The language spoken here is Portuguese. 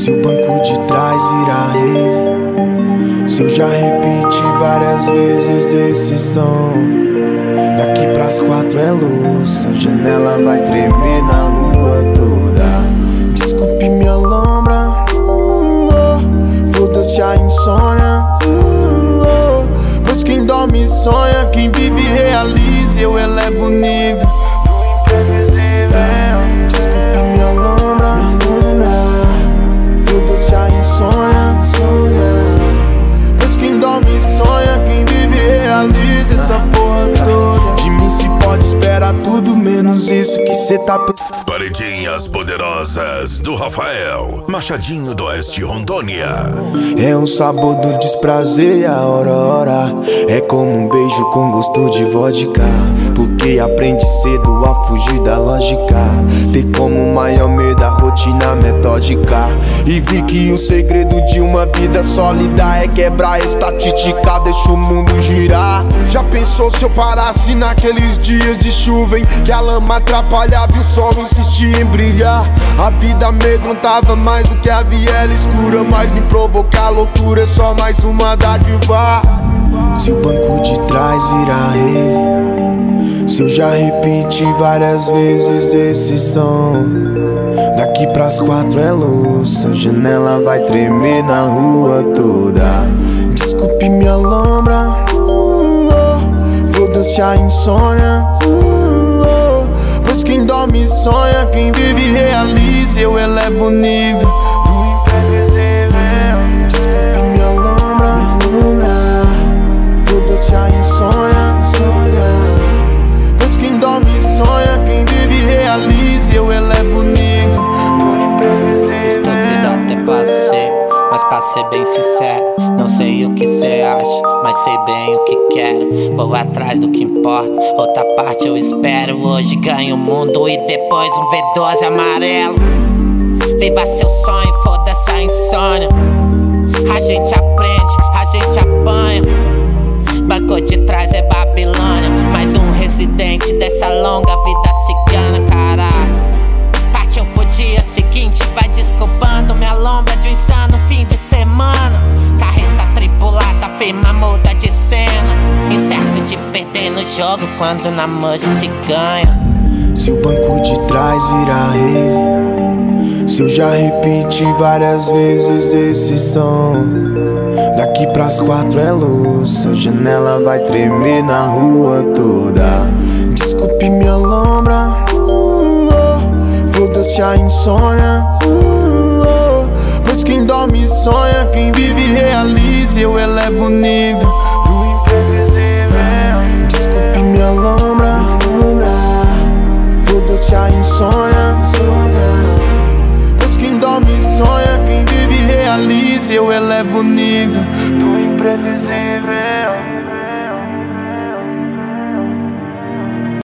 Se o banco de trás virar rave, se eu já repeti várias vezes esse som, daqui pras 4 é louça, a janela vai tremer na rua toda. Desculpe minha lombra, foda-se a insônia, pois quem dorme sonha, quem vive realiza, eu elevo o nível do imprevisível. Desculpe minha lombra, foda-se a insônia, pois quem dorme sonha, quem vive realiza essa porra toda. De mim se pode esperar tudo menos isso que cê tá pensando. Paredinhas poderosas do Rafael, Machadinho do Oeste, Rondônia. É o sabor do desprazer e a hora. É como um beijo com gosto de vodka, porque aprende cedo a fugir da lógica. Ter como maior medo a rotina metódica. E vi que o segredo de uma vida sólida é quebrar a estatística, deixa o mundo girar. Já pensou se eu parasse naqueles dias de chuva em que a lama atrapalhava e o sol insistia em brilhar? A vida amedrontava mais do que a viela escura, mas me provocar loucura é só mais uma dádiva. Se o banco de trás virar rave, se eu já repeti várias vezes esse som, daqui pras 4 é louça, a janela vai tremer na rua toda. Desculpe minha lombra, foda-se a insônia, pois quem dorme sonha, quem vive realiza, eu elevo o nível do imprevisível. Desculpe minha lombra, foda-se a insônia, pois quem dorme sonha, quem vive realiza, eu elevo o nível do imprevisível. Estúpido até passei, mas pra ser bem sincero, não sei o que cê acha, mas sei bem o que quero. Vou atrás do que importa, outra parte eu espero. Hoje ganho o mundo e depois um V12 amarelo. Viva seu sonho, foda-se a insônia. A gente aprende, a gente apanha. Banco de trás é Babilônia, mais um residente dessa longa vida cigana, caralho. Partiu pro dia seguinte, vai desculpando minha lombra de um insano fim de semana. Carreta tripulada, firma muda de cena, incerto de perder no jogo quando na manja se ganha. Se o banco de trás virar rave, se eu já repeti várias vezes esse som, daqui pras 4 é louça, a janela vai tremer na rua toda. Desculpe minha lombra, foda-se a insônia, pois quem dorme sonha, quem vive realiza, eu elevo o nível do imprevisível. Desculpe minha lombra, foda-se a insônia, pois quem dorme sonha, quem vive realiza, eu elevo o nível do imprevisível.